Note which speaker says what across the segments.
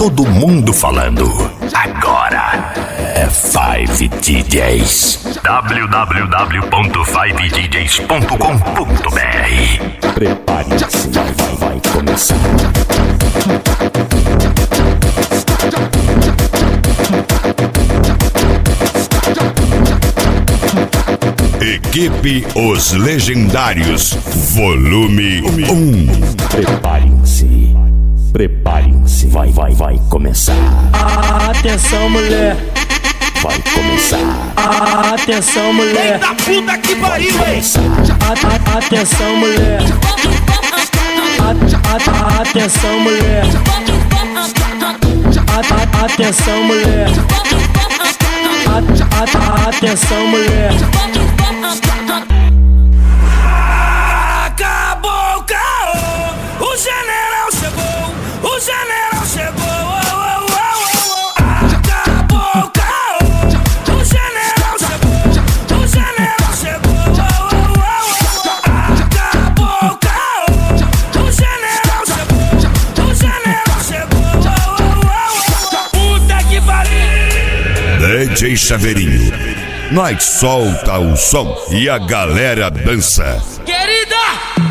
Speaker 1: todo mundo falando. Agora é 5 DJs. www.5djs.com.br. Prepare-se, vai começar. Equipe Os Legendários, volume 1. Preparem-se, vai começar.
Speaker 2: Atenção, mulher.
Speaker 1: Vai começar.
Speaker 2: Atenção, mulher.
Speaker 3: Eita puta que pariu, hein?
Speaker 2: Atenção, mulher. Atenção, mulher. Atenção, mulher. Atenção, mulher.
Speaker 3: Acabou o caô, o general chegou, o general chegou. Acabou o caô, o general chegou, o general chegou. Acabou o caô, o general chegou, o general chegou. Puta que pariu.
Speaker 1: DJ Chaveirinho, nós solta o som e a galera dança.
Speaker 3: Querida,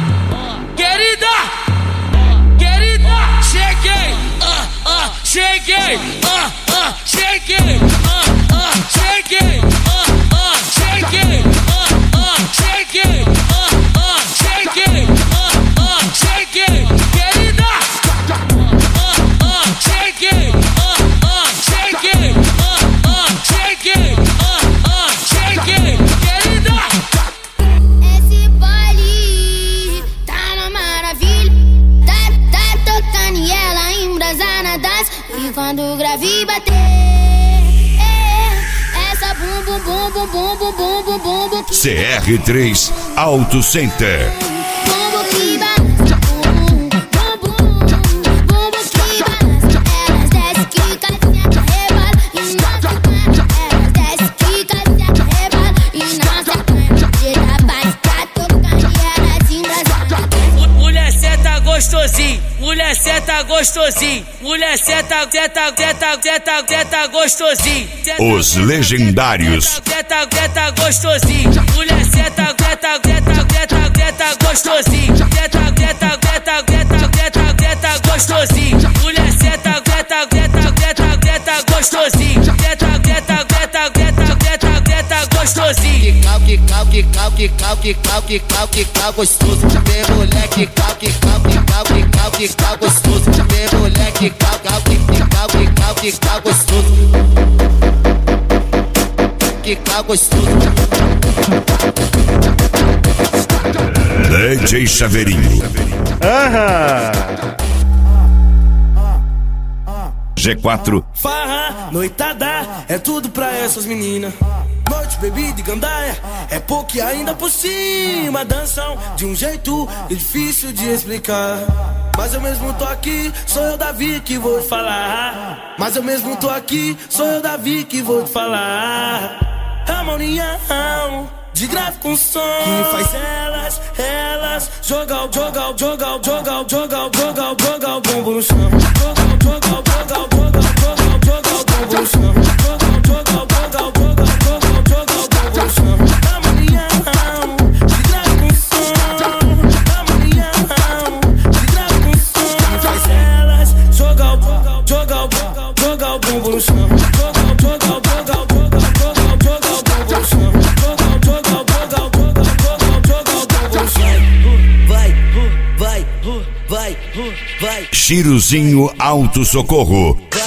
Speaker 3: cheguei, cheguei, cheguei, cheguei, cheguei, cheguei, cheguei, cheguei, querida, cheguei, cheguei, cheguei, cheguei, querida.
Speaker 4: Esse baile tá uma maravilha. Tá tocando e ela embrasada dança. E quando o grave bater, essa bum bum bum bum bum bum bum bum bum bum.
Speaker 1: CR3 Auto Center.
Speaker 4: Bumbo que balança, bum bum bum bumbo que balança. Elas desce que casinha rebola e não se aguenta. Elas desce que casinha rebola e não se aguenta. De da base tá tocando e elas embrasada.
Speaker 3: Mulher senta gostosinho, mulher senta gostosinho, mulher senta gostosinho.
Speaker 1: Os Legendários.
Speaker 3: Senta gostosinho, mulher senta gostosinho, senta gostosinho, mulher senta gostosinho, gostosinho.
Speaker 5: Que cal gostoso. Tem mulher que cal gostoso. Tem mulher que cal gostoso. Que cal gostoso.
Speaker 1: DJ Chaveirinho. G4
Speaker 6: Farra, noitada, é tudo pra essas meninas. Noite, bebida e gandaia, é pouco e ainda por cima. Dançam de um jeito difícil de explicar. Mas eu mesmo tô aqui, sou eu, Davi, que vou te falar. Mas eu mesmo tô aqui, sou eu, Davi, que vou te falar. É uma união de grave com som que faz elas jogar o bombo no chão. Jogar o bombo no chão.
Speaker 1: Chiruzinho Auto Socorro.